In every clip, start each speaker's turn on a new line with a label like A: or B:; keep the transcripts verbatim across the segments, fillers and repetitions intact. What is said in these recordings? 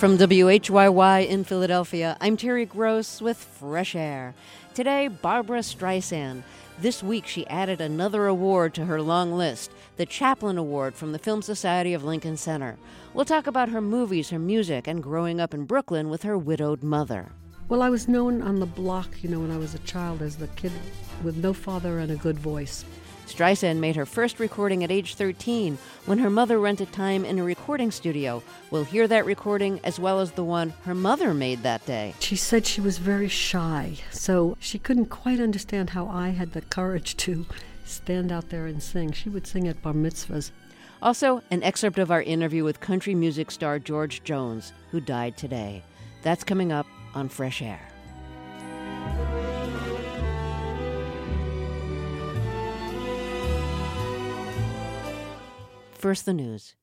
A: From W H Y Y in Philadelphia, I'm Terry Gross with Fresh Air. Today, Barbra Streisand. This week, she added another award to her long list, the Chaplin Award from the Film Society of Lincoln Center. We'll talk about her movies, her music, and growing up in Brooklyn with her widowed mother.
B: Well, I was known on the block, you know, when I was a child as the kid with no father and a good voice.
A: Streisand made her first recording at age thirteen when her mother rented time in a recording studio. We'll hear that recording as well as the one her mother made that day.
B: She said she was very shy, so she couldn't quite understand how I had the courage to stand out there and sing. She would sing at bar mitzvahs.
A: Also, an excerpt of our interview with country music star George Jones, who died today. That's coming up on Fresh Air. First, the news.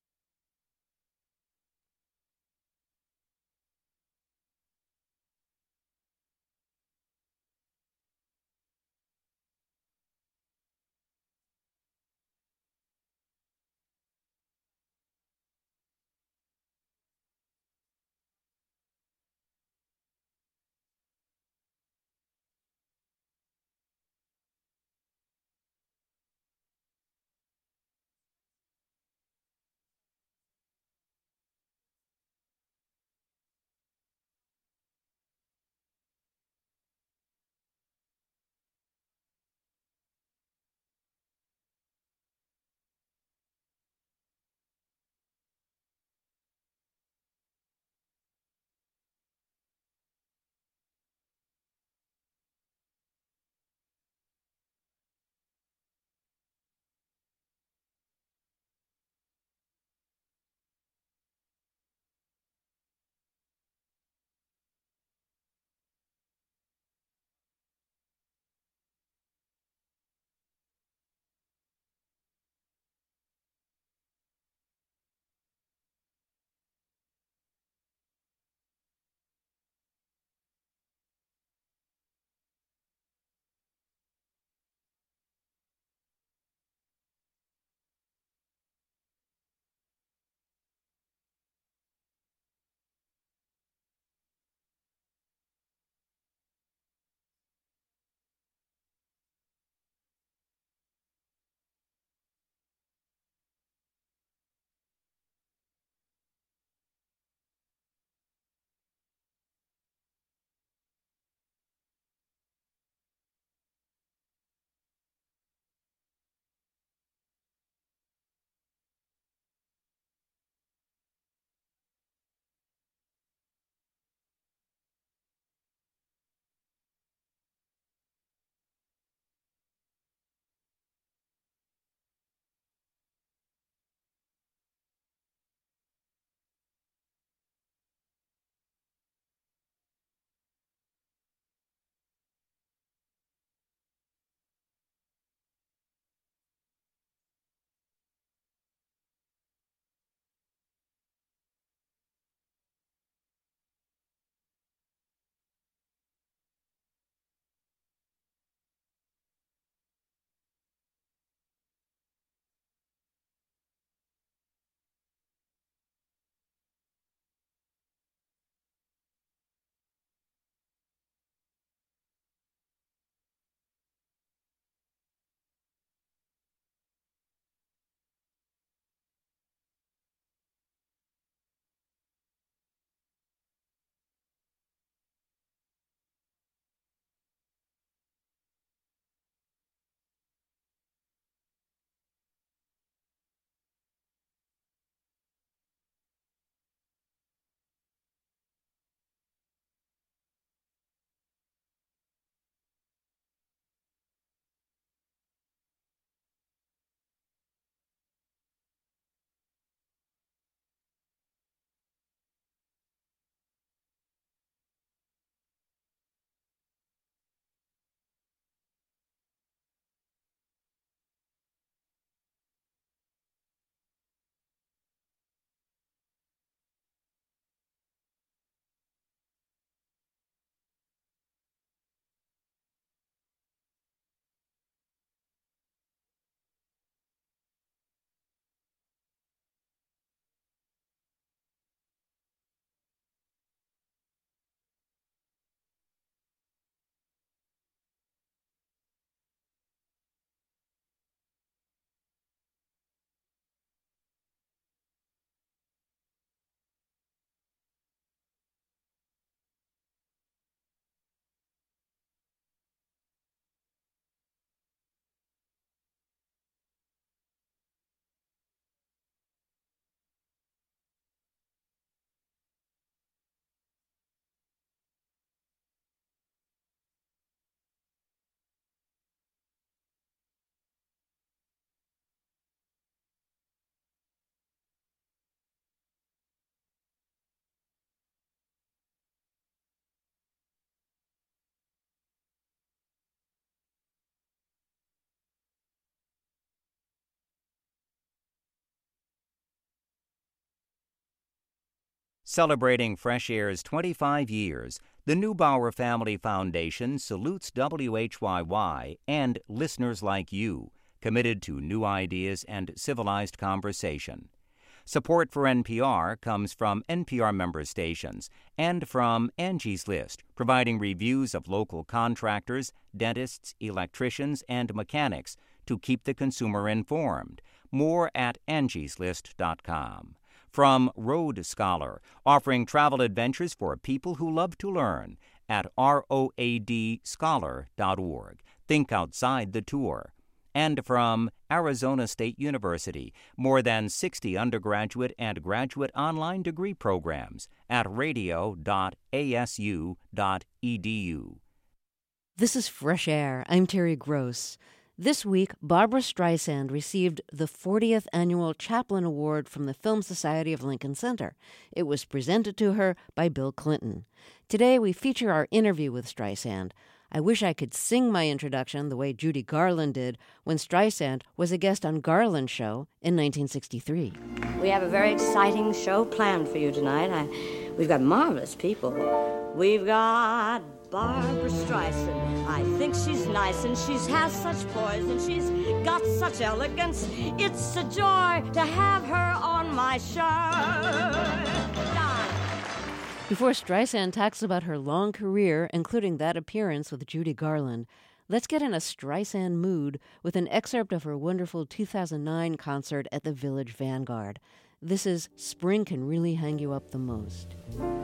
C: Celebrating Fresh Air's twenty-five years, the Neubauer Family Foundation salutes W H Y Y and listeners like you, committed to new ideas and civilized conversation. Support for N P R comes from N P R member stations and from Angie's List, providing reviews of local contractors, dentists, electricians, and mechanics to keep the consumer informed. More at angies list dot com. From Road Scholar, offering travel adventures for people who love to learn at road scholar dot org. Think outside the tour. And from Arizona State University, more than sixty undergraduate and graduate online degree programs at radio dot a s u dot e d u.
A: This is Fresh Air. I'm Terry Gross. This week, Barbra Streisand received the fortieth Annual Chaplin Award from the Film Society of Lincoln Center. It was presented to her by Bill Clinton. Today, we feature our interview with Streisand. I wish I could sing my introduction the way Judy Garland did when Streisand was a guest on Garland's show in nineteen sixty-three.
D: We have a very exciting show planned for you tonight. I, we've got marvelous people. We've got Barbra Streisand. I think she's nice and she has such poise and she's got such elegance. It's a joy to have her on my show.
A: Before Streisand talks about her long career, including that appearance with Judy Garland, let's get in a Streisand mood with an excerpt of her wonderful two thousand nine concert at the Village Vanguard. This is Spring Can Really Hang You Up the Most.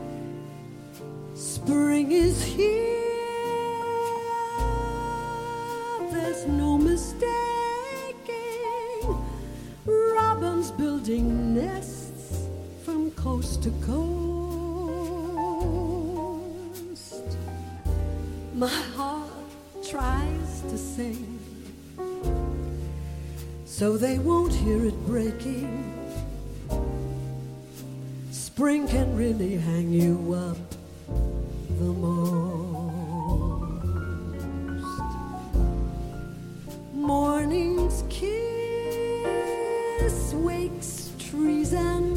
E: Spring is here, there's no mistaking. Robins building nests from coast to coast. My heart tries to sing, so they won't hear it breaking. Spring can really hang you up the most. Morning's kiss wakes trees and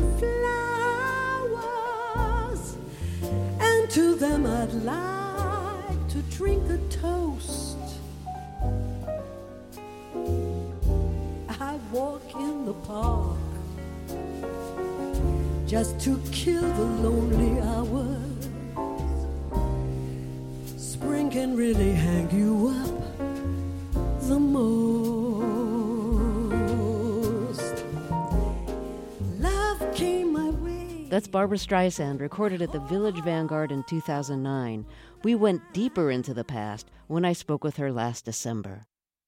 E: flowers, and to them I'd like to drink a toast. I walk in the park just to kill the lonely hours. Spring can really hang you up the most. Love came my way.
A: That's Barbra Streisand, recorded at the Village Vanguard in two thousand nine. We went deeper into the past when I spoke with her last December.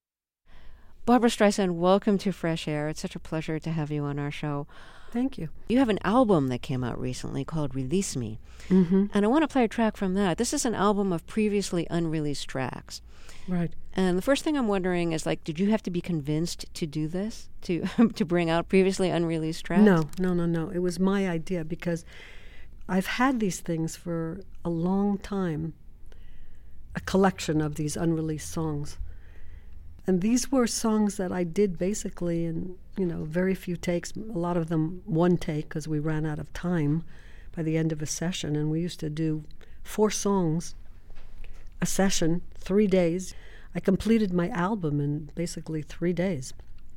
A: Barbra Streisand, welcome to Fresh Air. It's such a pleasure to have you on our show.
B: Thank you.
A: You have an album that came out recently called Release Me.
B: Mm-hmm.
A: And I want to play a track from that. This is an album of previously unreleased tracks.
B: Right.
A: And the first thing I'm wondering is, like, did you have to be convinced to do this, to to bring out previously unreleased tracks?
B: No, no, no, no. It was my idea because I've had these things for a long time, a collection of these unreleased songs. And these were songs that I did basically in, you know, very few takes, a lot of them one take because we ran out of time by the end of a session. And we used to do four songs a session, three days. I completed my album in basically three days.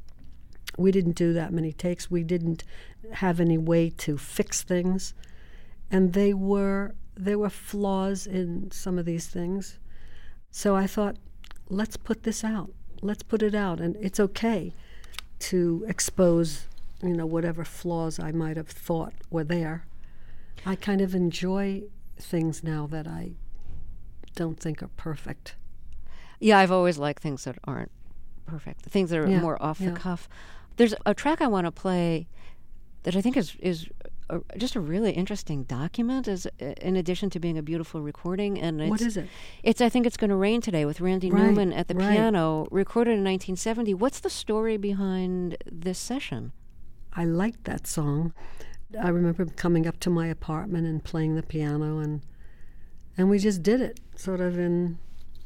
B: We didn't do that many takes. We didn't have any way to fix things. And they were, there were flaws in some of these things. So I thought, let's put this out. Let's put it out, and it's okay to expose, you know, whatever flaws I might have thought were there. I kind of enjoy things now that I don't think are perfect.
A: Yeah, I've always liked things that aren't perfect, things that are
B: Yeah,
A: more off
B: yeah.
A: the cuff. There's a track I want to play that I think is is a, just a really interesting document, as in addition to being a beautiful recording. And it's,
B: What is it?
A: It's I Think It's Gonna Rain Today with Randy
B: Right,
A: Newman at the
B: right.
A: piano, recorded in nineteen seventy. What's the story behind this session?
B: I liked that song. I remember coming up to my apartment and playing the piano, and and we just did it sort of in,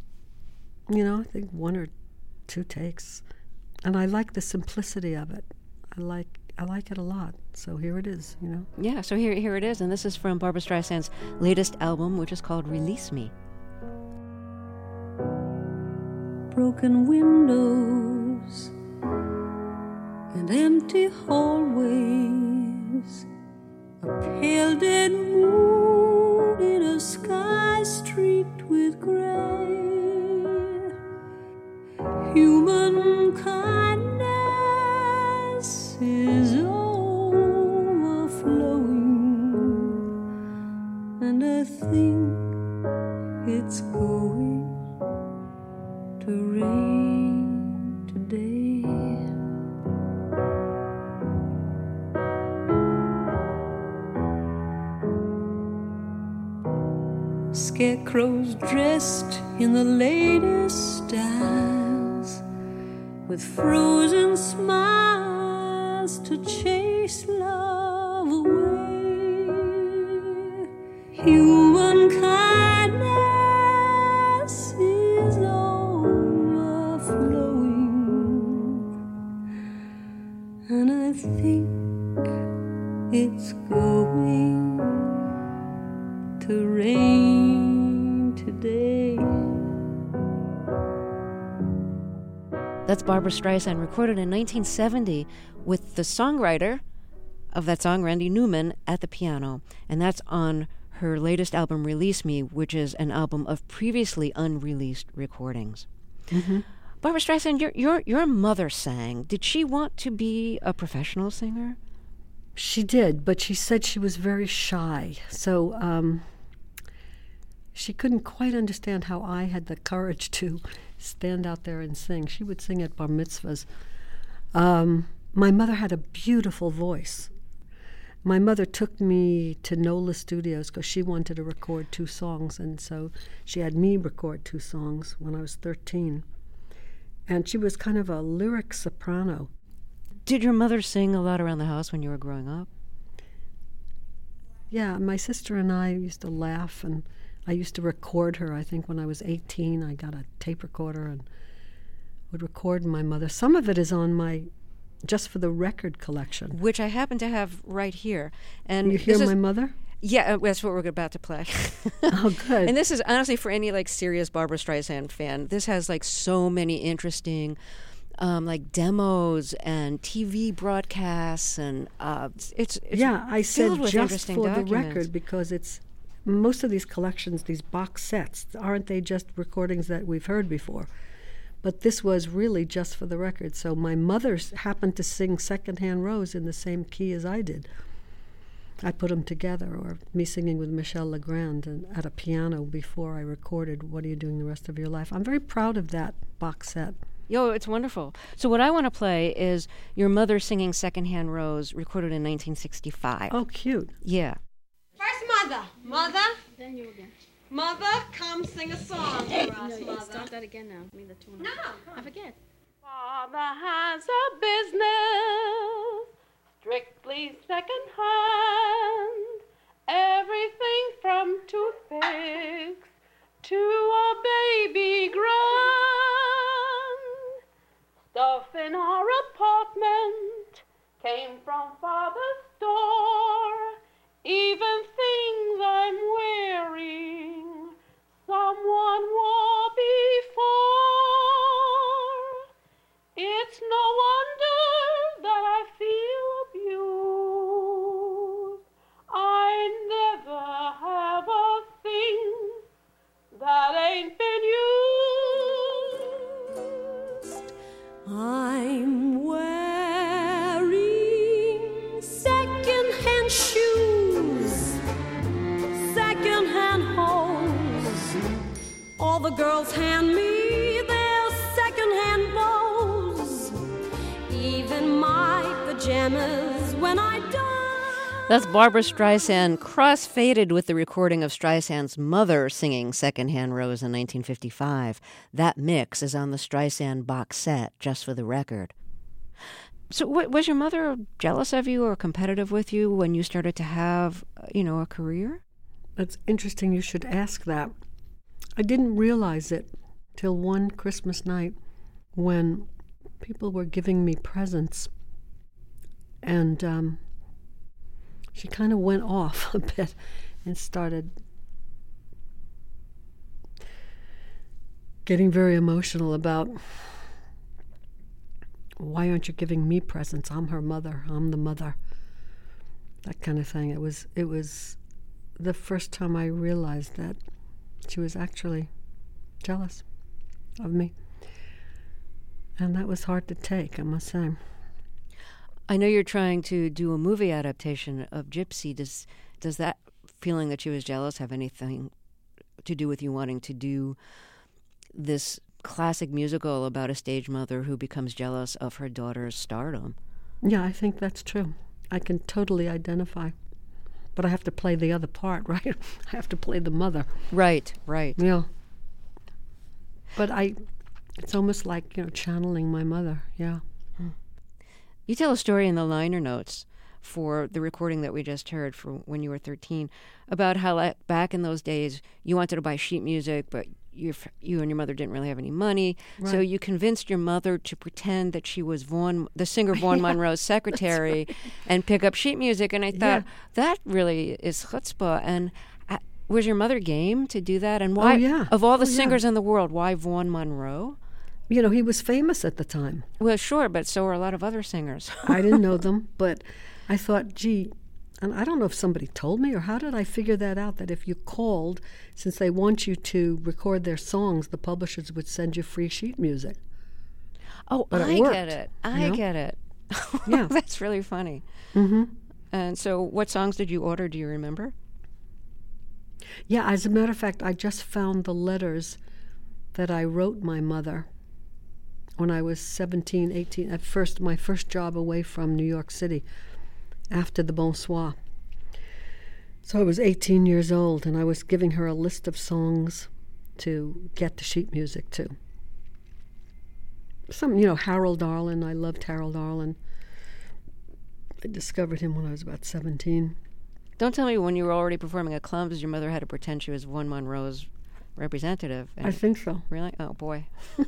B: you know, I think one or two takes. And I like the simplicity of it. I like I like it a lot. So here it is, you know.
A: Yeah, so here, here it is. And this is from Barbra Streisand's latest album, which is called Release Me.
E: Broken windows and empty hallways, a pale dead moon in a sky streaked with gray. Human kindness is overflowing, and I think it's going to rain today. Scarecrows dressed in the latest styles, with frozen smiles to chase love away. Human kindness is overflowing, and I think it's going to rain today.
A: That's Barbra Streisand, recorded in nineteen seventy with the songwriter of that song, Randy Newman, at the piano. And that's on her latest album, Release Me, which is an album of previously unreleased recordings.
B: Mm-hmm.
A: Barbra Streisand, your, your, your mother sang. Did she want to be a professional singer?
B: She did, but she said she was very shy. So um, she couldn't quite understand how I had the courage to stand out there and sing. She would sing at bar mitzvahs. Um, my mother had a beautiful voice. My mother took me to NOLA Studios because she wanted to record two songs, and so she had me record two songs when I was thirteen. And she was kind of a lyric soprano.
A: Did your mother sing a lot around the house when you were growing up?
B: Yeah, my sister and I used to laugh, and I used to record her. I think when I was eighteen, I got a tape recorder and would record my mother. Some of it is on my Just for the Record collection.
A: Which I happen to have right here. And
B: you hear
A: this
B: my
A: is,
B: mother?
A: Yeah, uh, that's what we're about to play.
B: Oh, good.
A: And this is honestly for any like serious Barbra Streisand fan. This has like so many interesting um, like demos and T V broadcasts, and uh, it's, it's
B: yeah. I said
A: with
B: just for
A: documents.
B: the record because it's most of these collections, these box sets, aren't they just recordings that we've heard before? But this was really just for the record. So my mother happened to sing Secondhand Rose in the same key as I did. I put them together, or me singing with Michel Legrand and at a piano before I recorded What Are You Doing the Rest of Your Life. I'm very proud of that box set.
A: Yo, it's wonderful. So what I want to play is your mother singing Secondhand Rose, recorded in nineteen sixty-five.
B: Oh, cute.
A: Yeah.
F: First, Mother. Mother. Then you again. Mother, come sing a song for us,
G: no,
F: Mother.
G: Start that again now. I mean the tune.
F: No, come on.
G: I forget.
F: Father has a business, strictly second hand. Everything from toothpicks to a baby grand. Stuff in our apartment came from Father's store. Even things I'm wearing, someone wore before. It's no wonder that I feel abused. I never have a thing that ain't been used.
E: I'm wearing second-hand shoes, second-hand hose. All the girls hand me their second-hand bows. Even my pajamas when I die.
A: That's Barbra Streisand, cross-faded with the recording of Streisand's mother singing Secondhand Rose in nineteen fifty-five. That mix is on the Streisand box set, Just for the Record. So w- was your mother jealous of you or competitive with you when you started to have, you know, a career?
B: It's interesting you should ask that. I didn't realize it till one Christmas night when people were giving me presents. And um, she kind of went off a bit and started getting very emotional about, why aren't you giving me presents? I'm her mother. I'm the mother. That kind of thing. It was it was the first time I realized that she was actually jealous of me. And that was hard to take, I must say.
A: I know you're trying to do a movie adaptation of Gypsy. Does does that feeling that she was jealous have anything to do with you wanting to do this classic musical about a stage mother who becomes jealous of her daughter's stardom?
B: Yeah, I think that's true. I can totally identify. But I have to play the other part, right? I have to play the mother.
A: Right, right.
B: Yeah. But I, it's almost like, you know, channeling my mother, yeah.
A: You tell a story in the liner notes for the recording that we just heard from when you were thirteen about how like, back in those days you wanted to buy sheet music, but you you and your mother didn't really have any money. Right. So you convinced your mother to pretend that she was Vaughn, the singer Vaughn yeah, Monroe's secretary, right. and pick up sheet music. And I thought, yeah. that really is chutzpah. And uh, was your mother game to do that? And why,
B: oh, yeah.
A: of all the
B: oh,
A: singers
B: yeah.
A: in the world, why Vaughn Monroe?
B: You know, he was famous at the time.
A: Well, sure, but so were a lot of other singers.
B: I didn't know them, but I thought, gee, and I don't know if somebody told me or how did I figure that out, that if you called, since they want you to record their songs, the publishers would send you free sheet music.
A: Oh,
B: but
A: I
B: it worked,
A: get it. I
B: you know?
A: get it.
B: Yeah.
A: That's really funny.
B: Mm-hmm.
A: And so what songs did you order? Do you remember?
B: Yeah, as a matter of fact, I just found the letters that I wrote my mother when I was seventeen, eighteen, at first, my first job away from New York City after the Bonsoir. So I was eighteen years old, and I was giving her a list of songs to get the sheet music to. Some, you know, Harold Arlen. I loved Harold Arlen. I discovered him when I was about seventeen.
A: Don't tell me when you were already performing at clubs, your mother had to pretend she was Vaughn Monroe's representative.
B: I think so.
A: Really? Oh, boy.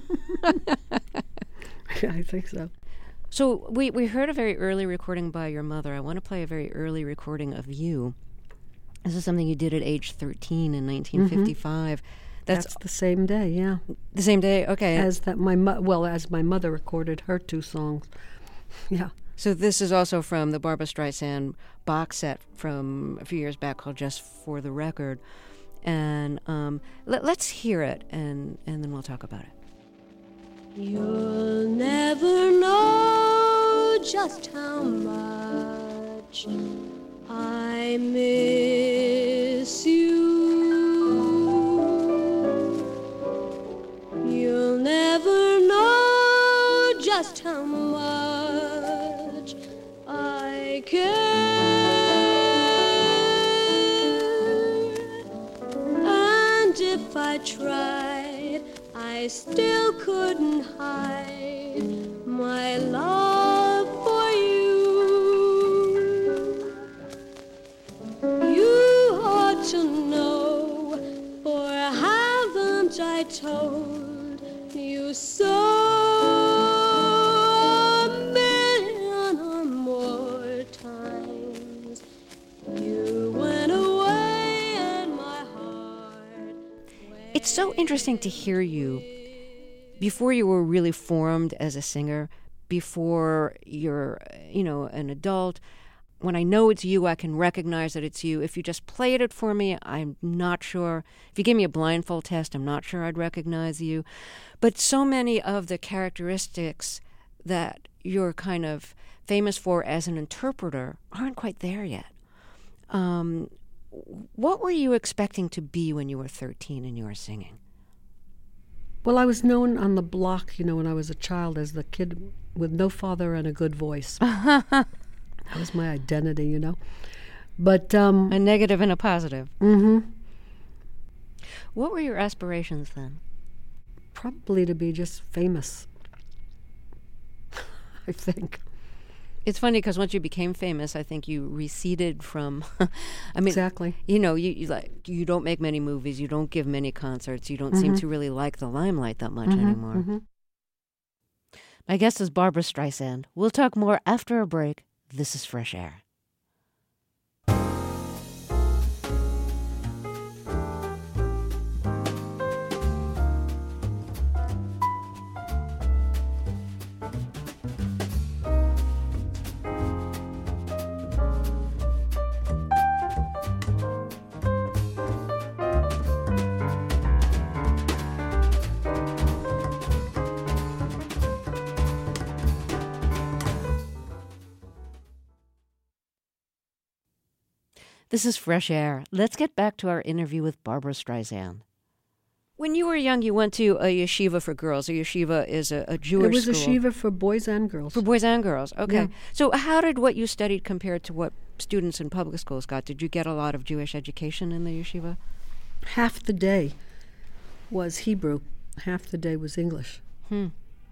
B: Yeah, I think so.
A: So we, we heard a very early recording by your mother. I want to play a very early recording of you. This is something you did at age thirteen in nineteen fifty-five.
B: Mm-hmm.
A: That's,
B: That's the same day, yeah.
A: The same day? Okay.
B: As that my mo- well, as my mother recorded her two songs. Yeah.
A: So this is also from the Barbra Streisand box set from a few years back called Just for the Record. And um, let, let's hear it, and, and then we'll talk about it.
E: You'll never know just how much I miss you. You'll never know just how much I care. And if I tried, I still couldn't hide my love for you. You ought to know, for haven't I told you so a million or more times? You went away and my heart.
A: It's so interesting to hear you before you were really formed as a singer, before you're, you know, an adult. When I know it's you, I can recognize that it's you. If you just played it for me, I'm not sure. If you gave me a blindfold test, I'm not sure I'd recognize you. But so many of the characteristics that you're kind of famous for as an interpreter aren't quite there yet. Um, what were you expecting to be when you were thirteen and you were singing?
B: Well, I was known on the block, you know, when I was a child as the kid with no father and a good voice. That was my identity, you know. But um,
A: a negative and a positive.
B: Mm-hmm.
A: What were your aspirations then?
B: Probably to be just famous, I think.
A: It's funny because once you became famous, I think you receded from. I mean,
B: exactly.
A: You know, you, you like you don't make many movies, you don't give many concerts, you don't mm-hmm. seem to really like the limelight that much
B: mm-hmm,
A: anymore.
B: Mm-hmm.
A: My guest is Barbra Streisand. We'll talk more after a break. This is Fresh Air. This is Fresh Air. Let's get back to our interview with Barbra Streisand. When you were young, you went to a yeshiva for girls. A yeshiva is a, a Jewish
B: It was
A: school.
B: a yeshiva for boys and girls.
A: For boys and girls, okay.
B: Yeah.
A: So how did what you studied compare to what students in public schools got? Did you get a lot of Jewish education in the yeshiva?
B: Half the day was Hebrew. Half the day was English.
A: Hmm.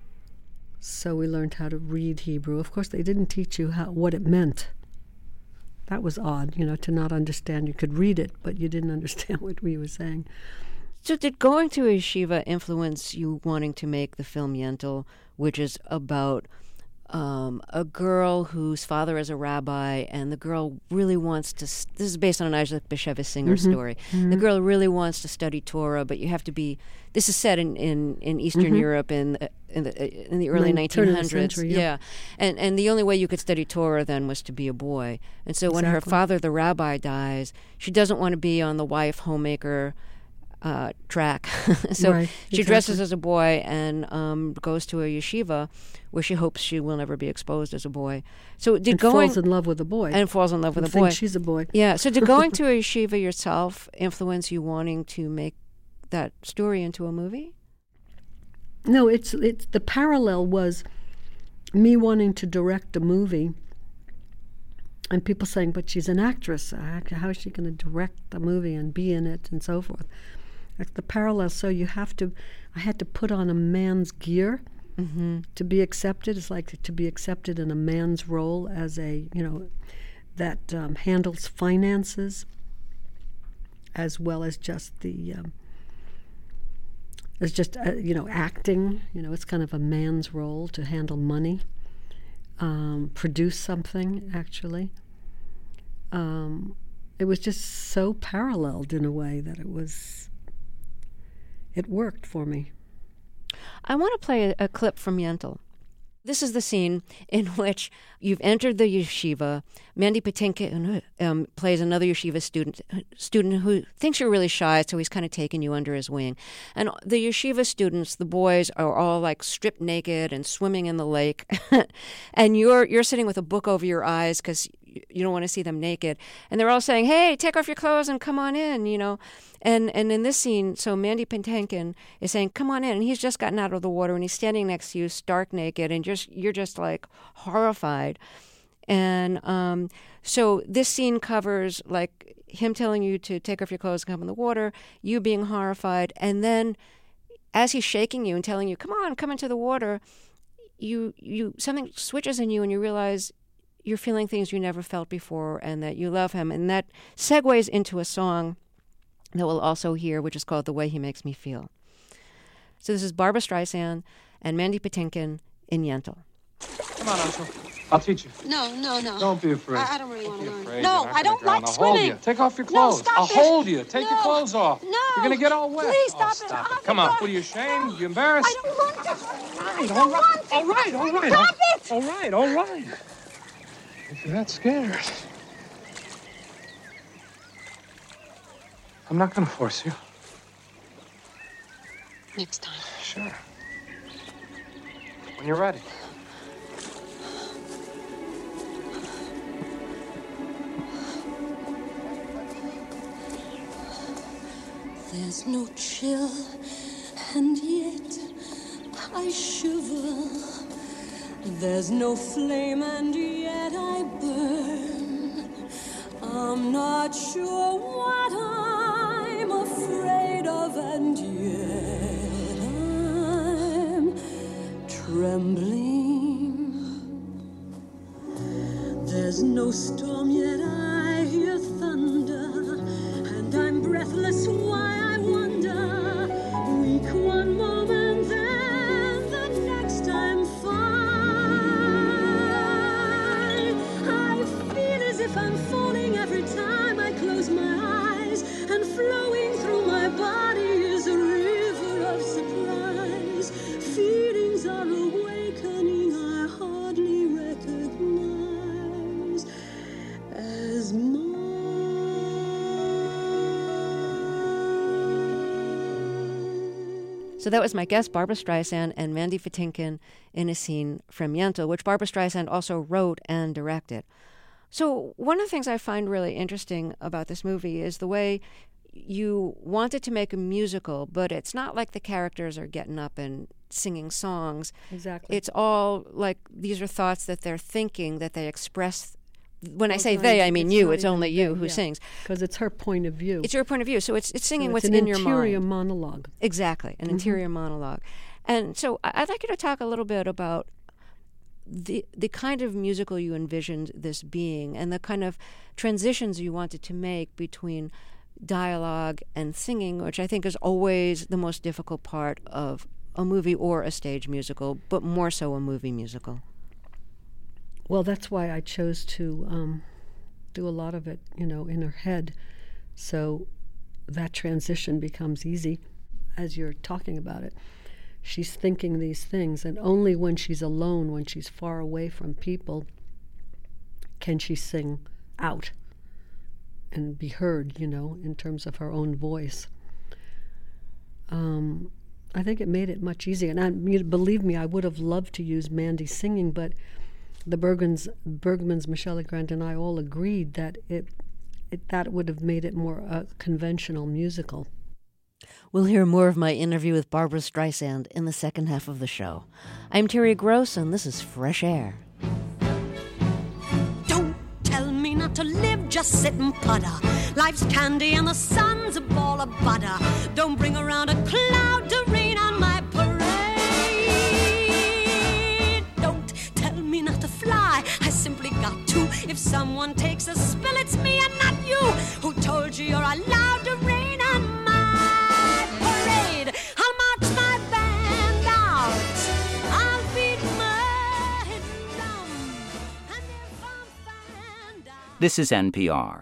B: So we learned how to read Hebrew. Of course, they didn't teach you how what it meant. That was odd, you know, to not understand. You could read it, but you didn't understand what we were saying.
A: So did going to a yeshiva influence you wanting to make the film Yentl, which is about um, a girl whose father is a rabbi, and the girl really wants to... This is based on an Isaac Bashevis Singer
B: Mm-hmm.
A: story.
B: Mm-hmm.
A: The girl really wants to study Torah, but you have to be... This is set in, in, in Eastern
B: Mm-hmm.
A: Europe in the, in the in the early
B: Nin- turn
A: nineteen
B: of the
A: hundreds.
B: century, yeah.
A: yeah, and and the only way you could study Torah then was to be a boy. And so when her
B: Exactly.
A: father, the rabbi, dies, she doesn't want to be on the wife homemaker uh, track. so
B: Right,
A: she dresses
B: exactly.
A: as a boy and um, goes to a yeshiva where she hopes she will never be exposed as a boy. So did
B: And
A: going
B: falls in love with a boy.
A: and falls in love with
B: and
A: a boy.
B: thinks she's a boy.
A: Yeah. So did going to a yeshiva yourself influence you wanting to make that story into a movie?
B: No, it's it's the parallel was me wanting to direct a movie, and people saying, "But she's an actress. Uh, How is she going to direct the movie and be in it and so forth?" That's the parallel. So you have to. I had to put on a man's gear
A: Mm-hmm.
B: to be accepted. It's like to be accepted in a man's role as a you know that um, handles finances as well as just the. Um, It's just, uh, you know, acting. You know, it's kind of a man's role to handle money, um, produce something, actually. Um, it was just so paralleled in a way that it was, it worked for me.
A: I want to play a, a clip from Yentl. This is the scene in which you've entered the yeshiva. Mandy Patinkin um, plays another yeshiva student student who thinks you're really shy, so he's kind of taken you under his wing. And the yeshiva students, the boys, are all like stripped naked and swimming in the lake. And you're you're sitting with a book over your eyes because you don't want to see them naked. And they're all saying, "Hey, take off your clothes and come on in," you know. And and in this scene, so Mandy Patinkin is saying, "Come on in," and he's just gotten out of the water and he's standing next to you, stark naked, and just you're just like horrified. And um, so this scene covers like him telling you to take off your clothes and come in the water, you being horrified, and then as he's shaking you and telling you, "Come on, come into the water," you you something switches in you and you realize you're feeling things you never felt before and that you love him, and that segues into a song that we'll also hear, which is called "The Way He Makes Me Feel." So this is Barbra Streisand and Mandy Patinkin in Yentl.
G: Come on, Uncle. I'll teach you.
F: No, no, no.
G: Don't be afraid.
F: I, I don't really
G: Don't
F: want
G: be
F: to learn.
G: afraid.
F: No,
G: Get off
F: I
G: the
F: don't
G: ground.
F: like
G: I'll hold
F: swimming.
G: you. Take off your
F: No,
G: clothes.
F: stop
G: I'll
F: it.
G: hold you. Take
F: No.
G: your clothes off.
F: No.
G: You're gonna get all wet.
F: Please
G: Oh,
F: stop it.
G: stop
F: Oh,
G: it. Come on.
F: God.
G: What are you ashamed? You embarrassed?
F: I don't want to.
G: All right, all right, all right, all right.
F: Stop it.
G: All right, all right. If you're that scared, I'm not gonna force you.
F: Next time.
G: Sure. When you're ready.
E: There's no chill, and yet I shiver. There's no flame, and yet I burn. I'm not sure what I'm afraid of, and yet I'm trembling. There's no storm, yet I hear thunder, and I'm breathless. Why I wonder, weak one moment, then the next I'm fine.
A: So that was my guest, Barbra Streisand, and Mandy Patinkin in a scene from Yentl, which Barbra Streisand also wrote and directed. So one of the things I find really interesting about this movie is the way you wanted to make a musical, but it's not like the characters are getting up and singing songs.
B: Exactly.
A: It's all like these are thoughts that they're thinking, that they express. When I
B: Well,
A: say
B: it's
A: they,
B: not-
A: I mean
B: it's
A: you.
B: not
A: It's
B: even
A: only
B: they,
A: you who
B: yeah.
A: sings.
B: Because it's her point of view.
A: It's your point of view. So it's it's singing
B: So
A: what's
B: it's an
A: in your
B: interior
A: mind.
B: monologue.
A: Exactly, an
B: Mhm.
A: interior monologue. And so I- I'd like you to talk a little bit about the the kind of musical you envisioned this being and the kind of transitions you wanted to make between dialogue and singing, which I think is always the most difficult part of a movie or a stage musical, but more so a movie musical.
B: Well, that's why I chose to um, do a lot of it, you know, in her head. So that transition becomes easy as you're talking about it. She's thinking these things, and only when she's alone, when she's far away from people, can she sing out and be heard, you know, in terms of her own voice. Um, I think it made it much easier. And I, you, believe me, I would have loved to use Mandy singing, but the Bergmans, Bergmans, Michel Legrand, and I all agreed that it, it that would have made it more uh, conventional musical.
A: We'll hear more of my interview with Barbra Streisand in the second half of the show. I'm Terry Gross, and this is Fresh Air.
E: Don't tell me not to live, just sit and putter. Life's candy and the sun's a ball of butter. Don't bring around a cloud to rain on my parade. Don't tell me not to fly, I simply got to. If someone takes a spill, it's me and not you. Who told you you're allowed to rain on my parade? I'll march my band out, I'll beat my drum, and if I'm found out,
C: This is N P R.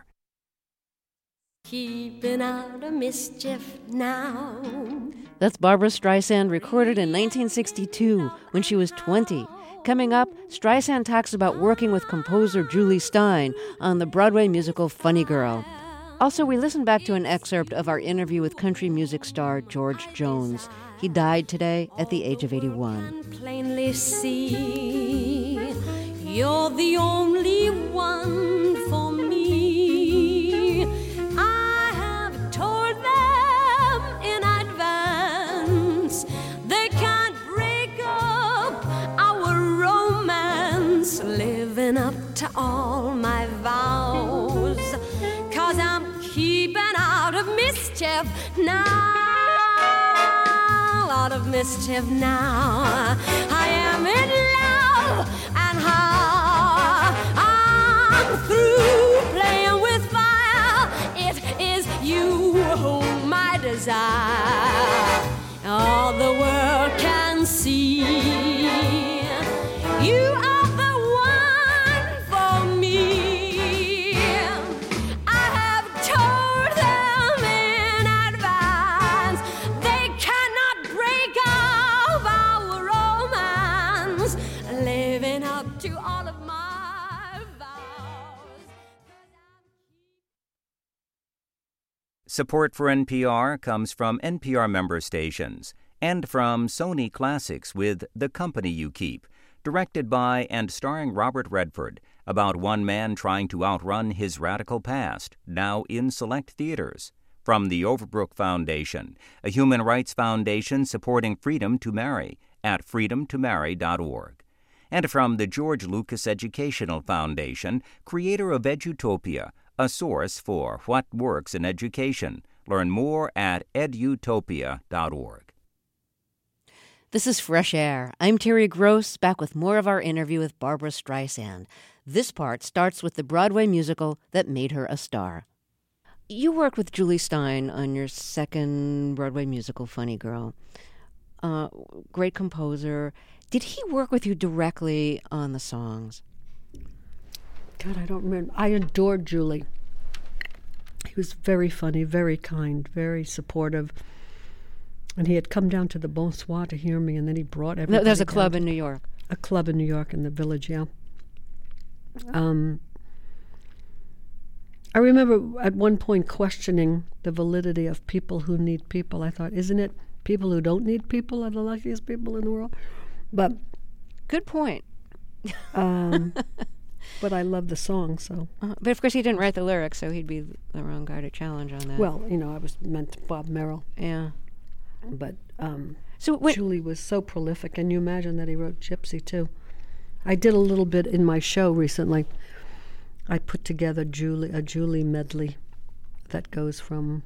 E: keeping out of mischief now.
A: That's Barbra Streisand, recorded in nineteen sixty-two when she was twenty. Coming up, Streisand talks about working with composer Julie Stein on the Broadway musical Funny Girl. Also, we listen back to an excerpt of our interview with country music star George Jones. He died today at the age of eighty-one.
E: Plainly see, you're the only one for me. I have told them in advance they can't break up our romance, living up to all my vows, 'cause I'm keeping out of mischief now. Out of mischief now. I am in love, and how I'm through playing with fire. It is you whom I desire. All the world can see. You are the one for me. I have told them in advance they cannot break up our romance, living up to all of my vows.
C: Support for N P R comes from N P R member stations and from Sony Classics with The Company You Keep, directed by and starring Robert Redford, about one man trying to outrun his radical past, now in select theaters. From the Overbrook Foundation, a human rights foundation supporting freedom to marry, at freedom to marry dot org. And from the George Lucas Educational Foundation, creator of Edutopia, a source for what works in education. Learn more at edutopia dot org.
A: This is Fresh Air. I'm Terry Gross, back with more of our interview with Barbra Streisand. This part starts with the Broadway musical that made her a star. You worked with Julie Stein on your second Broadway musical, Funny Girl. Uh, great composer. Did he work with you directly on the songs?
B: God, I don't remember. I adored Julie. He was very funny, very kind, very supportive. And he had come down to the Bonsoir to hear me, and then he brought everybody
A: No, there's a
B: down
A: club
B: to-
A: in New York.
B: A club in New York in the Village, yeah. Um, I remember at one point questioning the validity of People Who Need People. I thought, isn't it people who don't need people are the luckiest people in the world. But
A: Good point.
B: um, but I love the song, so.
A: Uh, but of course, he didn't write the lyrics, so he'd be the wrong guy to challenge on that.
B: Well, you know, I was meant to Bob Merrill.
A: yeah.
B: But um,
A: So when,
B: Julie was so prolific, and you imagine that he wrote Gypsy, too. I did a little bit in my show recently. I put together Julie a Julie medley that goes from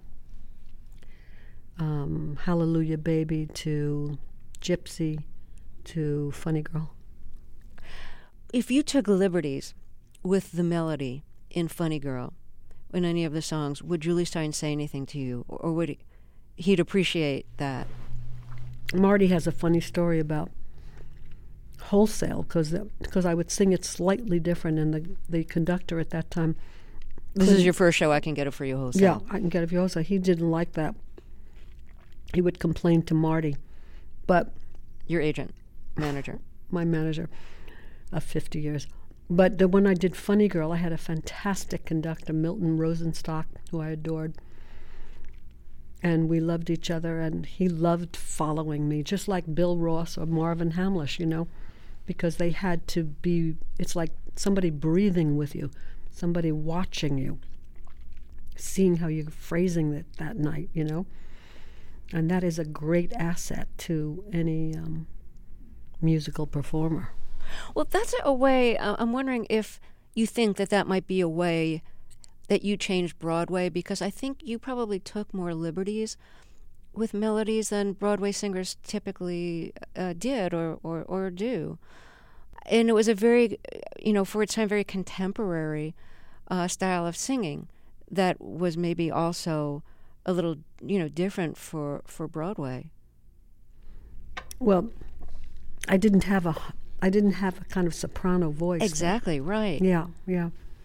B: um, Hallelujah Baby to Gypsy to Funny Girl.
A: if you took liberties with the melody in Funny Girl, in any of the songs, would Julie Stein say anything to you, or, or would he, he'd appreciate that?
B: Marty has a funny story about Wholesale, because because I would sing it slightly different, and the the conductor at that time.
A: This is your first show. I can get it for you, Wholesale.
B: Yeah, I can get it for you, Wholesale. He didn't like that. He would complain to Marty, but
A: Your agent, manager.
B: my manager of fifty years. But the, when I did Funny Girl, I had a fantastic conductor, Milton Rosenstock, who I adored. And we loved each other, and he loved following me, just like Bill Ross or Marvin Hamlish, you know, because they had to be, it's like somebody breathing with you, somebody watching you, seeing how you're phrasing it that night, you know. And that is a great asset to any um, musical performer.
A: Well, that's a way, uh, I'm wondering if you think that that might be a way that you changed Broadway, because I think you probably took more liberties with melodies than Broadway singers typically uh, did or, or, or do. And it was a very, you know, for its time, very contemporary uh, style of singing that was maybe also a little, you know, different for, for Broadway.
B: Well, I didn't have a, I didn't have a kind of soprano voice.
A: Exactly, right.
B: Yeah, yeah.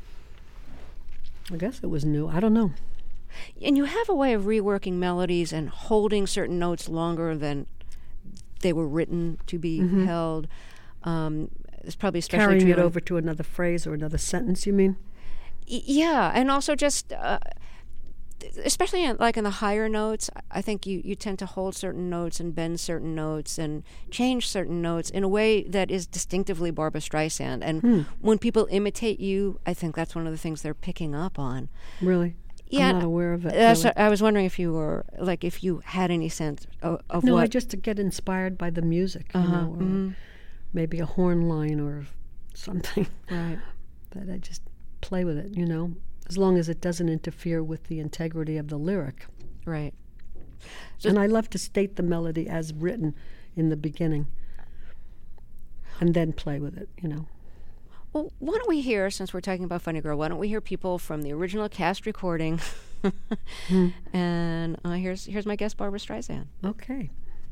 B: I guess it was new. I don't know.
A: And you have a way of reworking melodies and holding certain notes longer than they were written to be
B: Mm-hmm.
A: held. Um, it's probably especially
B: Carrying
A: true
B: it
A: in-
B: over to another phrase or another sentence, you mean?
A: Y- Yeah, and also just, uh, especially in, like in the higher notes, I think you, you tend to hold certain notes and bend certain notes and change certain notes in a way that is distinctively Barbra Streisand. And
B: Hmm.
A: when people imitate you, I think that's one of the things they're picking up on.
B: Really?
A: Yeah,
B: I'm not aware of it.
A: That's
B: really.
A: I was wondering if you were, like, if you had any sense of, of
B: No,
A: what...
B: I just get inspired by the music, you
A: Uh-huh,
B: know, or
A: mhm.
B: maybe a horn line or something.
A: Right.
B: That I just play with it, you know, as long as it doesn't interfere with the integrity of the lyric.
A: Right. So-
B: And I love to state the melody as written in the beginning and then play with it, you know.
A: Well, why don't we hear, since we're talking about Funny Girl, why don't we hear people from the original cast recording?
B: Hmm.
A: And uh, here's here's my guest, Barbra Streisand.
B: Okay.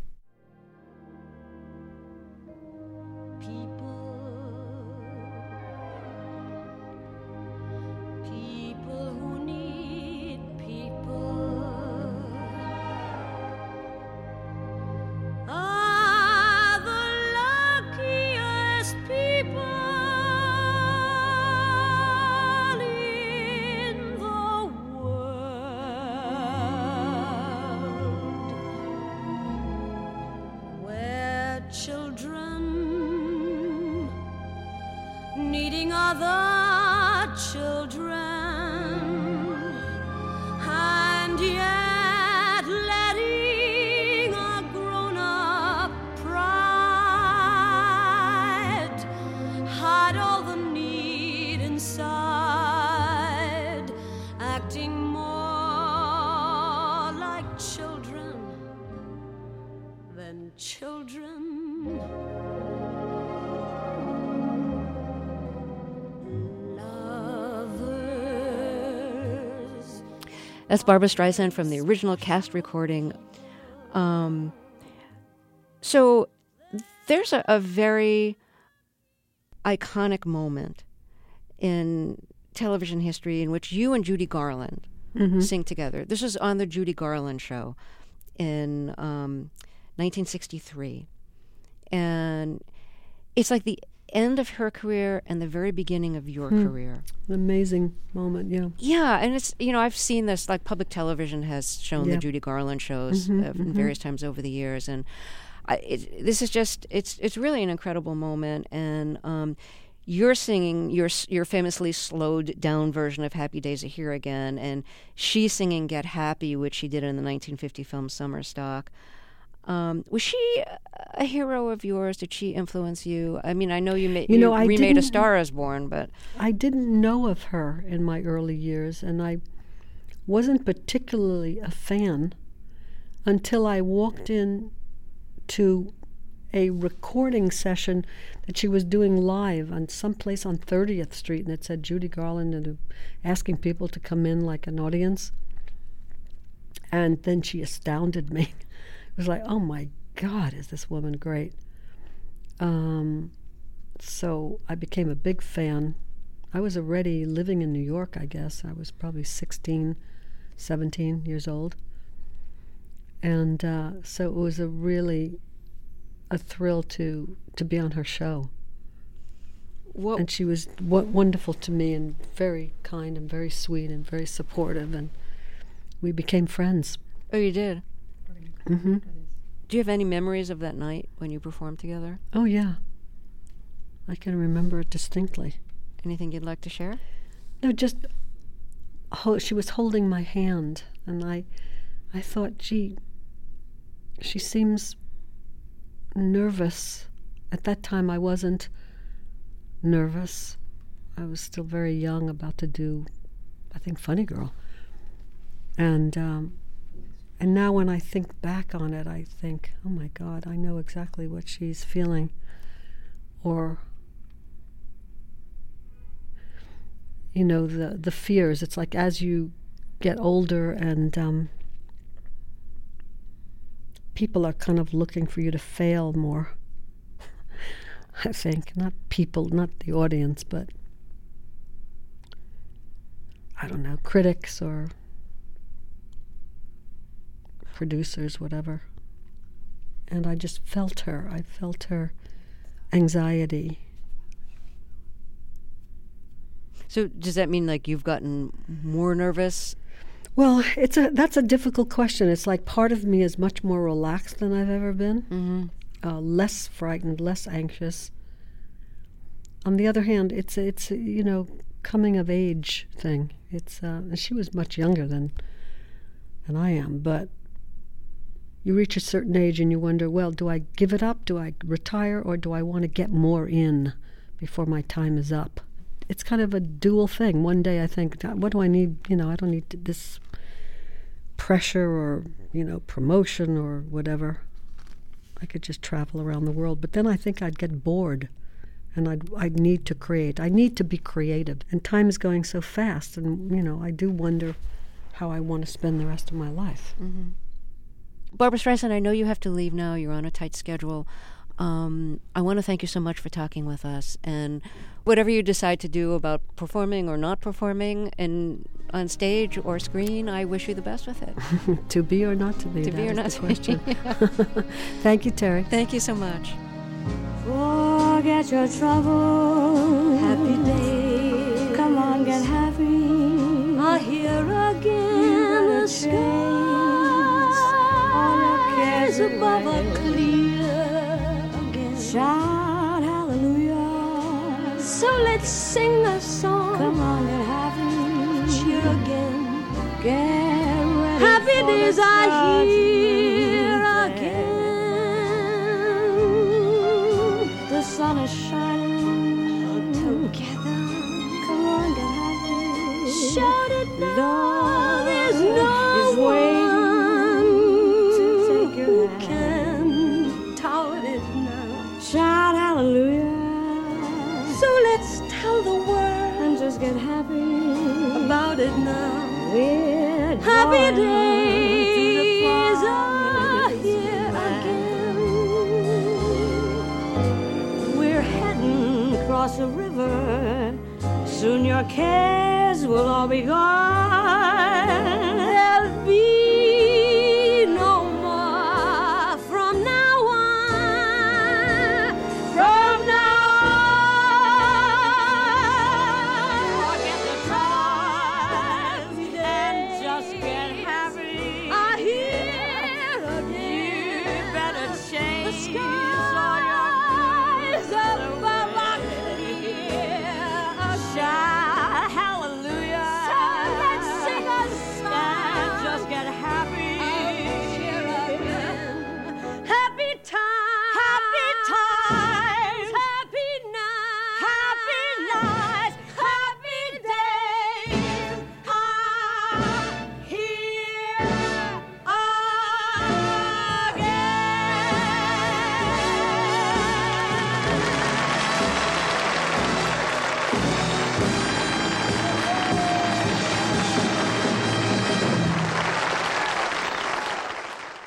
E: People who need people are the luckiest people in the world, where children needing other children, and yet letting a grown-up pride hide all the need inside, acting more like children than children. Lovers.
A: That's Barbra Streisand from the original cast recording. Um, so there's a, a very iconic moment in television history in which you and Judy Garland
B: Mm-hmm.
A: sing together. This was on the Judy Garland show in um, nineteen sixty-three. And it's like the end of her career and the very beginning of your
B: Hmm.
A: career.
B: An amazing moment, yeah.
A: Yeah, and it's, you know, I've seen this, like public television has shown
B: Yeah.
A: the Judy Garland shows
B: Mhm,
A: uh,
B: mhm.
A: various times over the years, and I, it, this is just, it's it's really an incredible moment, and um, you're singing your s- your famously slowed down version of Happy Days Are Here Again, and she's singing Get Happy, which she did in the nineteen fifty film Summer Stock. Um, was she a hero of yours? Did she influence you? I mean, I know you, ma-
B: You know, I
A: remade A
B: didn't-
A: Star Is Born, but
B: I didn't know of her in my early years, and I wasn't particularly a fan until I walked in to a recording session that she was doing live on someplace on thirtieth Street, and it said Judy Garland, and uh, asking people to come in like an audience. And then she astounded me. It was like, oh my God, is this woman great? Um, so I became a big fan. I was already living in New York, I guess. I was probably sixteen, seventeen years old. And uh, so it was a really a thrill to, to be on her show.
A: what?
B: And she was w- wonderful to me, and very kind and very sweet and very supportive. And we became friends.
A: Oh, you did.
B: Hmm.
A: Do you have any memories of that night when you performed together?
B: Oh, yeah. I can remember it distinctly.
A: Anything you'd like to share?
B: No, just ho- she was holding my hand, and I, I thought, gee, she seems nervous. At that time, I wasn't nervous. I was still very young, about to do, I think, Funny Girl. And um, and now when I think back on it, I think, oh my God, I know exactly what she's feeling. Or, you know, the the fears. It's like as you get older and um, people are kind of looking for you to fail more. I think, not people, not the audience, but I don't know, critics or producers, whatever. And I just felt her. I felt her anxiety.
A: So does that mean like you've gotten more nervous?
B: Well, it's a that's a difficult question. It's like part of me is much more relaxed than I've ever been,
A: Mm-hmm.
B: uh, less frightened, less anxious. On the other hand, it's it's a, you know, coming of age thing. It's uh, and she was much younger than than I am, but you reach a certain age and you wonder, well, do I give it up? Do I retire, or do I want to get more in before my time is up? It's kind of a dual thing. One day I think, what do I need? You know, I don't need this pressure or, you know, promotion or whatever. I could just travel around the world. But then I think I'd get bored, and I'd, I'd need to create. I need to be creative. And time is going so fast, and, you know, I do wonder how I want to spend the rest of my life.
A: Mm-hmm. Barbra Streisand, I know you have to leave now. You're on a tight schedule. Um, I want to thank you so much for talking with us. And whatever you decide to do about performing or not performing and on stage or screen, I wish you the best with it.
B: To be or not to be,
A: To
B: that
A: be or
B: is
A: not
B: the
A: to be.
B: question. Thank you, Terry.
A: Thank you so much.
D: Forget your trouble. Happy day. Come on, get happy. Ah, here again the skies. All your cares above are clear again. Shout hallelujah. So let's sing a song. Come on, get happy. Cheer again. Get ready. Happy for days are here again. The sun is shining all together. Come on, get happy. Shout it now. There's no is one to take your hand. Can tout it now. Shout hallelujah. So let's tell the world and just get happy about it now. We're happy days are here again. We're heading across a river. Soon your cares will all be gone. There'll be no more from now on. From now on.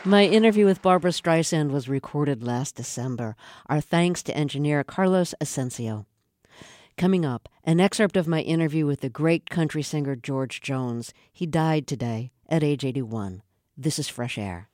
A: My interview with Barbra Streisand was recorded last December. Our thanks to engineer Carlos Asensio. Coming up, an excerpt of my interview with the great country singer George Jones. He died today at age eighty-one. This is Fresh Air.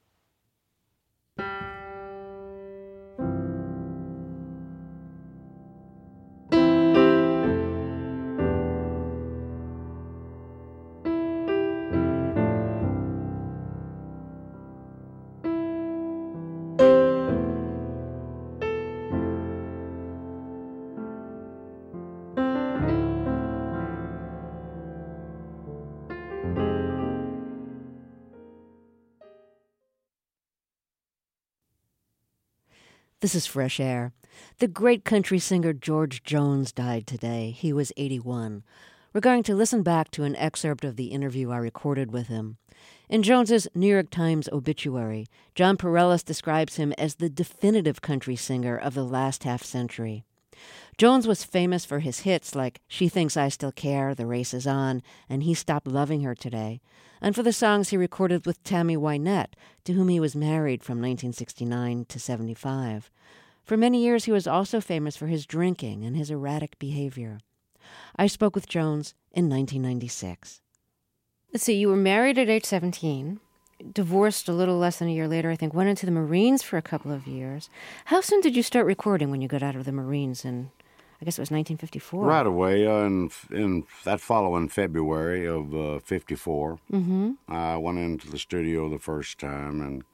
A: This is Fresh Air. The great country singer George Jones died today. He was eighty-one. We're going to listen back to an excerpt of the interview I recorded with him. In Jones's New York Times obituary, John Pareles describes him as the definitive country singer of the last half-century. Jones was famous for his hits like She Thinks I Still Care, The Race Is On, and He Stopped Loving Her Today, and for the songs he recorded with Tammy Wynette, to whom he was married from nineteen sixty-nine to seventy-five. For many years, he was also famous for his drinking and his erratic behavior. I spoke with Jones in nineteen ninety-six. Let's see, you were married at age seventeen, divorced a little less than a year later, I think, went into the Marines for a couple of years. How soon did you start recording when you got out of the Marines in, I guess it was nineteen fifty-four?
H: Right away, uh, in, in that following February of uh, fifty-four, mm-hmm. I went into the studio the first time, and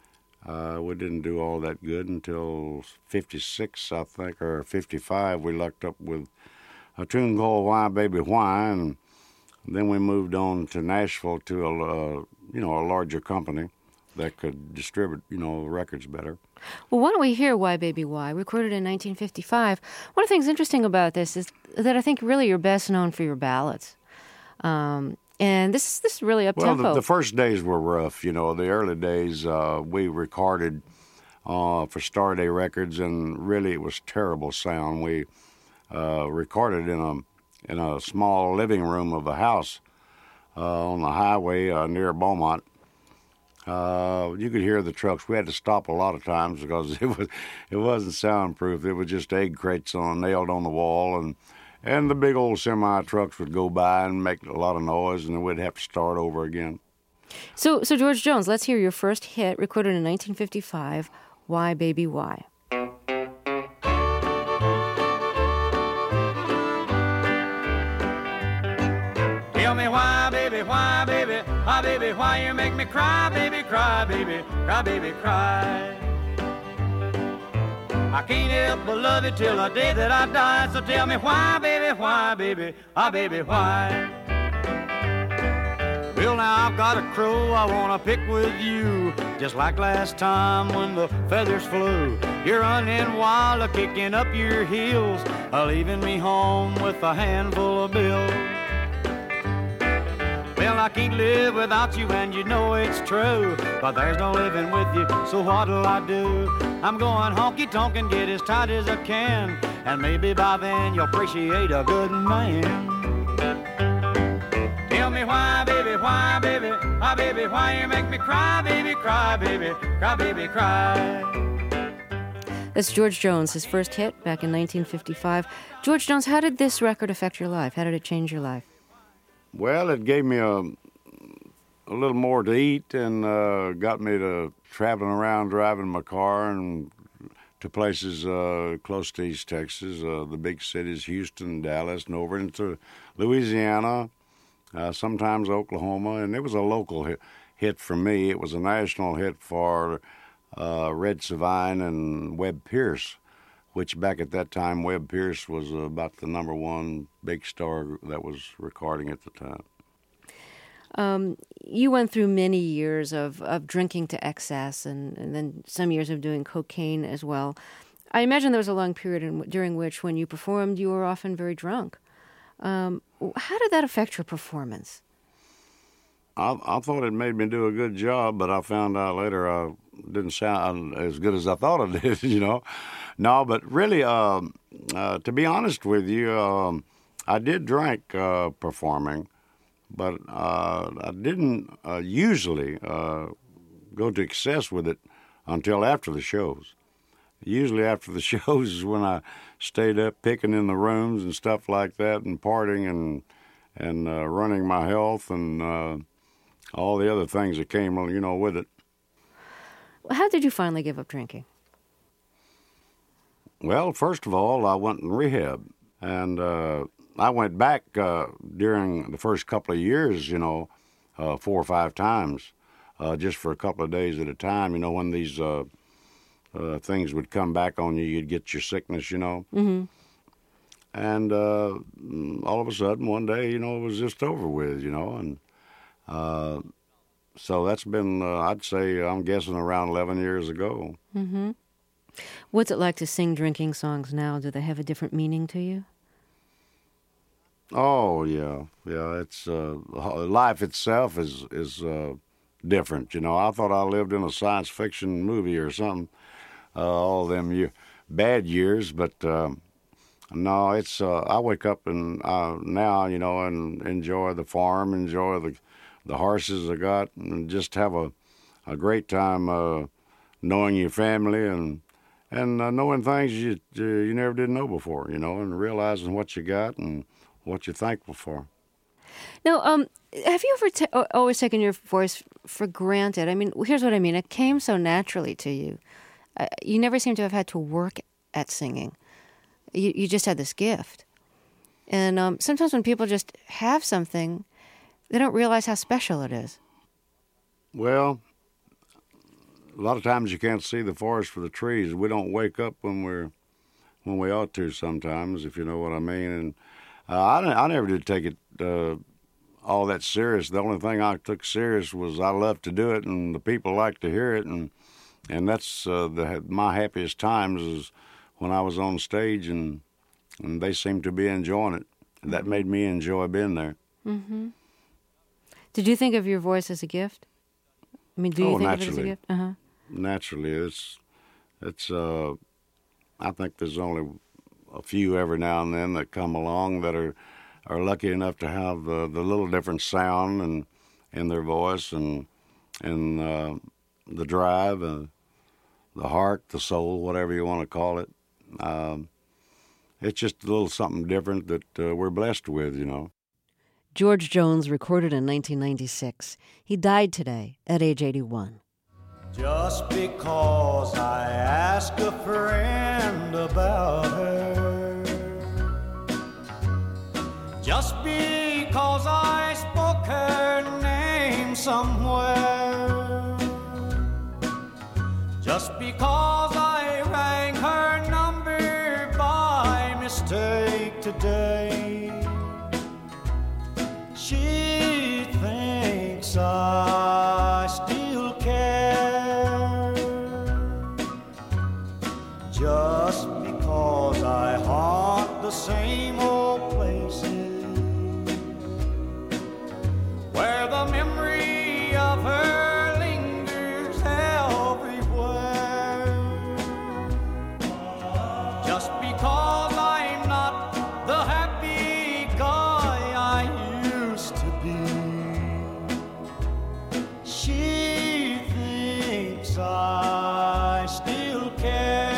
H: uh, we didn't do all that good until fifty-six, I think, or fifty-five. We lucked up with a tune called Why Baby Why, and then we moved on to Nashville to a, uh, you know, a larger company that could distribute, you know, records better.
A: Well, why don't we hear Why Baby Why, recorded in nineteen fifty-five. One of the things interesting about this is that I think really you're best known for your ballads. Um, and this, this is really up-tempo.
H: Well, the, the first days were rough, you know. The early days, uh, we recorded uh, for Starday Records, and really it was terrible sound. We uh, recorded in a in a small living room of a house uh, on the highway uh, near Beaumont. Uh, you could hear the trucks. We had to stop a lot of times because it was it wasn't soundproof. It was just egg crates on nailed on the wall, and and the big old semi trucks would go by and make a lot of noise, and then we'd have to start over again.
A: So, so George Jones, let's hear your first hit, recorded in nineteen fifty-five. Why Baby Why?
I: Tell me why, baby, why, baby, why, baby, why you make me cry, baby, cry, baby, cry, baby, cry. I can't help but love you till the day that I die, so tell me why, baby, why, baby, why, baby, why. Well, now I've got a crow I want to pick with you, just like last time when the feathers flew. You're running wild, a kicking up your heels, a leaving me home with a handful of bills. Well, I can't live without you, and you know it's true, but there's no living with you, so what'll I do? I'm going honky-tonk and get as tight as I can, and maybe by then you'll appreciate a good man. Tell me why, baby, why, baby, why, baby, why you make me cry, baby, cry, baby, cry, baby, cry.
A: That's George Jones, his first hit back in nineteen fifty-five. George Jones, how did this record affect your life? How did it change your life?
H: Well, it gave me a, a little more to eat, and uh, got me to traveling around driving my car and to places uh, close to East Texas, uh, the big cities, Houston, Dallas, and over into Louisiana, uh, sometimes Oklahoma. And it was a local hit, hit for me. It was a national hit for uh, Red Savine and Webb Pierce, which back at that time, Webb Pierce was about the number one big star that was recording at the time.
A: Um, you went through many years of, of drinking to excess, and, and then some years of doing cocaine as well. I imagine there was a long period in, during which, when you performed, you were often very drunk. Um, how did that affect your performance?
H: I, I thought it made me do a good job, but I found out later I didn't sound as good as I thought I did, you know. No, but really, uh, uh, to be honest with you, um, I did drink uh, performing, but uh, I didn't uh, usually uh, go to excess with it until after the shows. Usually after the shows is when I stayed up picking in the rooms and stuff like that, and partying and and uh, running my health and uh, all the other things that came, you know, with it.
A: How did you finally give up drinking?
H: Well, first of all, I went in rehab, and uh, I went back uh, during the first couple of years, you know, uh, four or five times, uh, just for a couple of days at a time. You know, when these uh, uh, things would come back on you, you'd get your sickness, you know.
A: Mm-hmm.
H: And uh, all of a sudden, one day, you know, it was just over with, you know. And uh, so that's been, uh, I'd say, I'm guessing around eleven years ago.
A: Mm-hmm. What's it like to sing drinking songs now? Do they have a different meaning to you?
H: Oh, yeah. Yeah, it's, uh, life itself is, is uh, different, you know. I thought I lived in a science fiction movie or something, uh, all them year, bad years, but... Um, No, it's. Uh, I wake up and uh, now, you know, and enjoy the farm, enjoy the the horses I got, and just have a a great time uh, knowing your family and and uh, knowing things you you never did know before, you know, and realizing what you got and what you're thankful for.
A: Now, um, have you ever ta- always taken your voice for granted? I mean, here's what I mean. It came so naturally to you. Uh, you never seem to have had to work at singing. You, you just had this gift. And um, sometimes when people just have something, they don't realize how special it is.
H: Well, a lot of times you can't see the forest for the trees. We don't wake up when we're when we ought to sometimes, if you know what I mean. And uh, I, I never did take it uh, all that serious. The only thing I took serious was I love to do it, and the people like to hear it. And and that's uh, the, my happiest times is when I was on stage, and and they seemed to be enjoying it. And that made me enjoy being there.
A: Mm-hmm. Did you think of your voice as a gift? I mean, do you
H: oh,
A: think
H: naturally.
A: of it as a gift? Uh-huh.
H: Naturally. It's, it's. Uh, I think there's only a few every now and then that come along that are, are lucky enough to have the, the little different sound and in their voice and, and uh, the drive and the heart, the soul, whatever you want to call it. Um, it's just a little something different that uh, we're blessed with, you know.
A: George Jones recorded in nineteen ninety-six. He died today at age eighty-one.
I: Just because I ask a friend about her, just because I spoke her name somewhere, just because I rang her number by mistake today, she thinks I still care. Just because I haunt the same old places where the memory of her lingers everywhere. Just because I'm not the happy guy I used to be, she thinks I still care.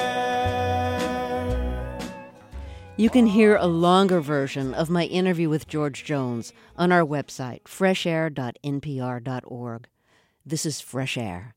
A: You can hear a longer version of my interview with George Jones on our website, fresh air dot n p r dot org. This is Fresh Air.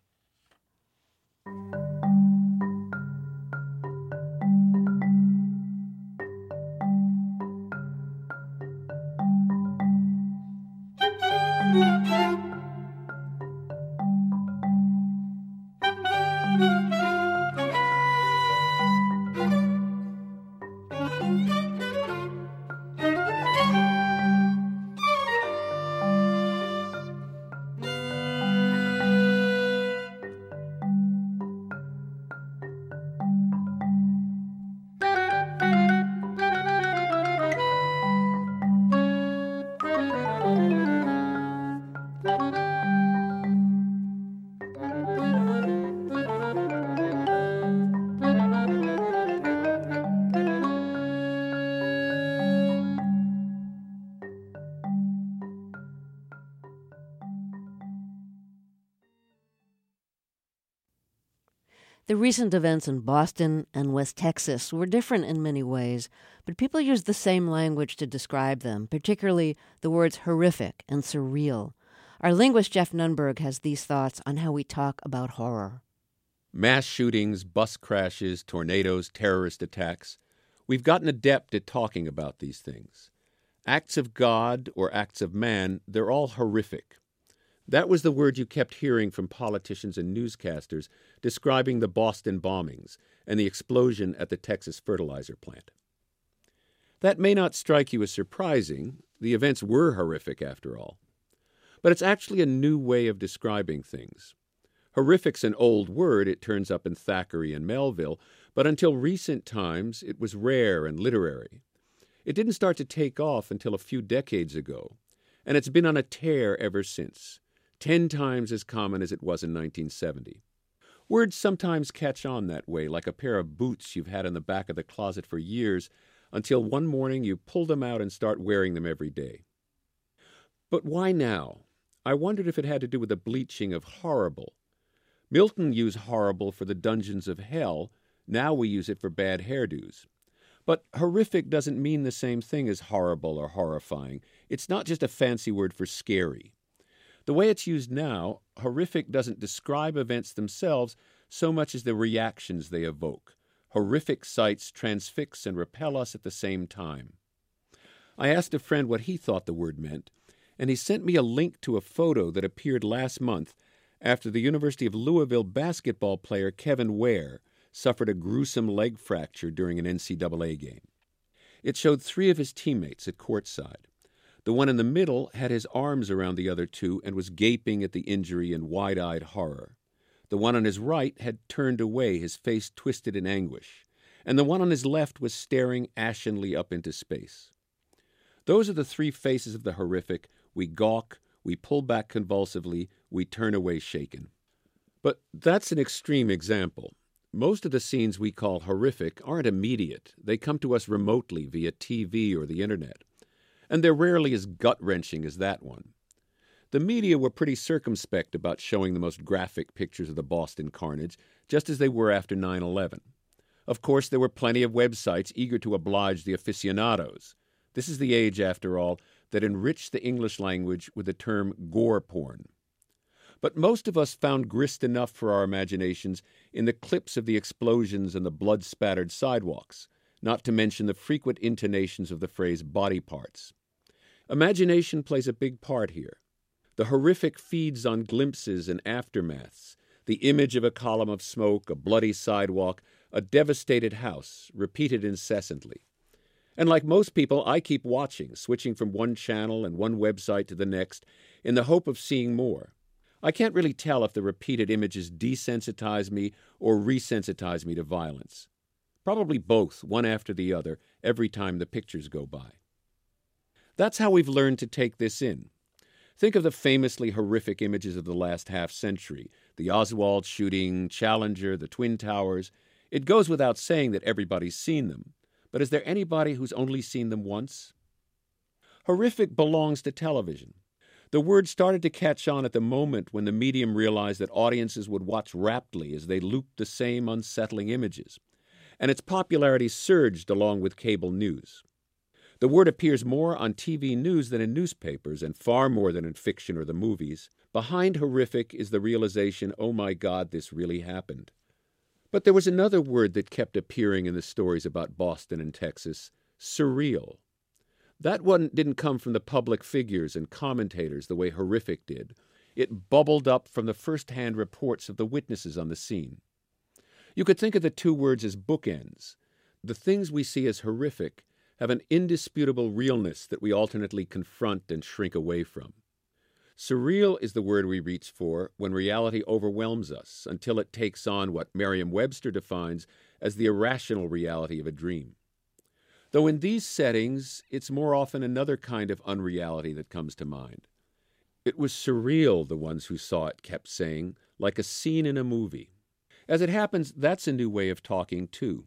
A: The recent events in Boston and West Texas were different in many ways, but people used the same language to describe them, particularly the words horrific and surreal. Our linguist Jeff Nunberg has these thoughts on how we talk about horror.
J: Mass shootings, bus crashes, tornadoes, terrorist attacks. We've gotten adept at talking about these things. Acts of God or acts of man, they're all horrific. That was the word you kept hearing from politicians and newscasters describing the Boston bombings and the explosion at the Texas fertilizer plant. That may not strike you as surprising. The events were horrific, after all. But it's actually a new way of describing things. Horrific's an old word. It turns up in Thackeray and Melville, but until recent times, it was rare and literary. It didn't start to take off until a few decades ago, and it's been on a tear ever since, ten times as common as it was in nineteen seventy. Words sometimes catch on that way, like a pair of boots you've had in the back of the closet for years, until one morning you pull them out and start wearing them every day. But why now? I wondered if it had to do with the bleaching of horrible. Milton used horrible for the dungeons of hell. Now we use it for bad hairdos. But horrific doesn't mean the same thing as horrible or horrifying. It's not just a fancy word for scary. The way it's used now, horrific doesn't describe events themselves so much as the reactions they evoke. Horrific sights transfix and repel us at the same time. I asked a friend what he thought the word meant, and he sent me a link to a photo that appeared last month after the University of Louisville basketball player Kevin Ware suffered a gruesome leg fracture during an N C double A game. It showed three of his teammates at courtside. The one in the middle had his arms around the other two and was gaping at the injury in wide-eyed horror. The one on his right had turned away, his face twisted in anguish, and the one on his left was staring ashenly up into space. Those are the three faces of the horrific. We gawk, we pull back convulsively, we turn away shaken. But that's an extreme example. Most of the scenes we call horrific aren't immediate. They come to us remotely via T V or the internet. And they're rarely as gut-wrenching as that one. The media were pretty circumspect about showing the most graphic pictures of the Boston carnage, just as they were after nine eleven. Of course, there were plenty of websites eager to oblige the aficionados. This is the age, after all, that enriched the English language with the term gore porn. But most of us found grist enough for our imaginations in the clips of the explosions and the blood-spattered sidewalks, not to mention the frequent intonations of the phrase body parts. Imagination plays a big part here. The horrific feeds on glimpses and aftermaths, the image of a column of smoke, a bloody sidewalk, a devastated house, repeated incessantly. And like most people, I keep watching, switching from one channel and one website to the next, in the hope of seeing more. I can't really tell if the repeated images desensitize me or resensitize me to violence. Probably both, one after the other, every time the pictures go by. That's how we've learned to take this in. Think of the famously horrific images of the last half-century, the Oswald shooting, Challenger, the Twin Towers. It goes without saying that everybody's seen them. But is there anybody who's only seen them once? Horrific belongs to television. The word started to catch on at the moment when the medium realized that audiences would watch raptly as they looped the same unsettling images, and its popularity surged along with cable news. The word appears more on T V news than in newspapers, and far more than in fiction or the movies. Behind horrific is the realization, oh my God, this really happened. But there was another word that kept appearing in the stories about Boston and Texas, surreal. That one didn't come from the public figures and commentators the way horrific did. It bubbled up from the first-hand reports of the witnesses on the scene. You could think of the two words as bookends. The things we see as horrific have an indisputable realness that we alternately confront and shrink away from. Surreal is the word we reach for when reality overwhelms us until it takes on what Merriam-Webster defines as the irrational reality of a dream. Though in these settings, it's more often another kind of unreality that comes to mind. It was surreal, the ones who saw it kept saying, like a scene in a movie. As it happens, that's a new way of talking, too.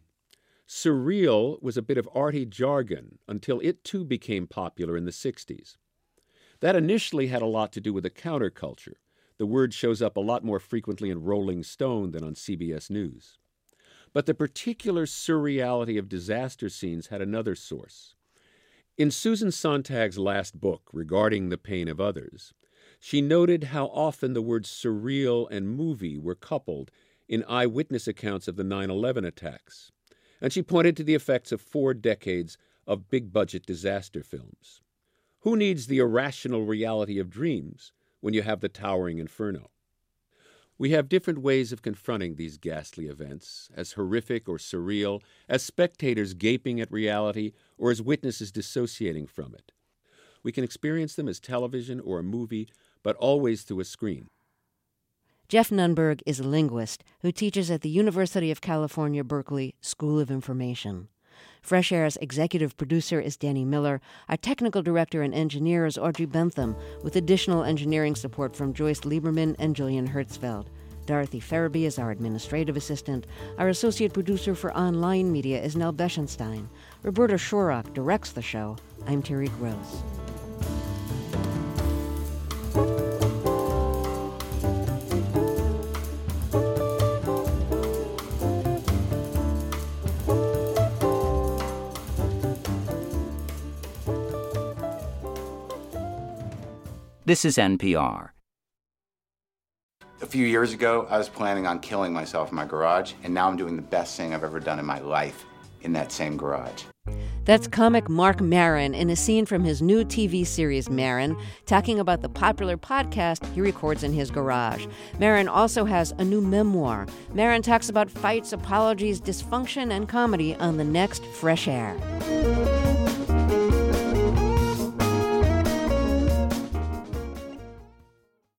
J: Surreal was a bit of arty jargon until it, too, became popular in the sixties. That initially had a lot to do with the counterculture, The word shows up a lot more frequently in Rolling Stone than on C B S News. But the particular surreality of disaster scenes had another source. In Susan Sontag's last book, Regarding the Pain of Others, she noted how often the words surreal and movie were coupled in eyewitness accounts of the nine eleven attacks, and she pointed to the effects of four decades of big-budget disaster films. Who needs the irrational reality of dreams when you have the towering inferno? We have different ways of confronting these ghastly events, as horrific or surreal, as spectators gaping at reality, or as witnesses dissociating from it. We can experience them as television or a movie, but always through a screen.
A: Jeff Nunberg is a linguist who teaches at the University of California, Berkeley School of Information. Fresh Air's executive producer is Danny Miller. Our technical director and engineer is Audrey Bentham, with additional engineering support from Joyce Lieberman and Julian Hertzfeld. Dorothy Farabee is our administrative assistant. Our associate producer for online media is Nell Beschenstein. Roberta Shorrock directs the show. I'm Terry Gross.
C: This is N P R.
K: A few years ago, I was planning on killing myself in my garage, and now I'm doing the best thing I've ever done in my life in that same garage.
A: That's comic Marc Maron in a scene from his new T V series Maron, talking about the popular podcast he records in his garage. Maron also has a new memoir. Maron talks about fights, apologies, dysfunction, and comedy on the next Fresh Air.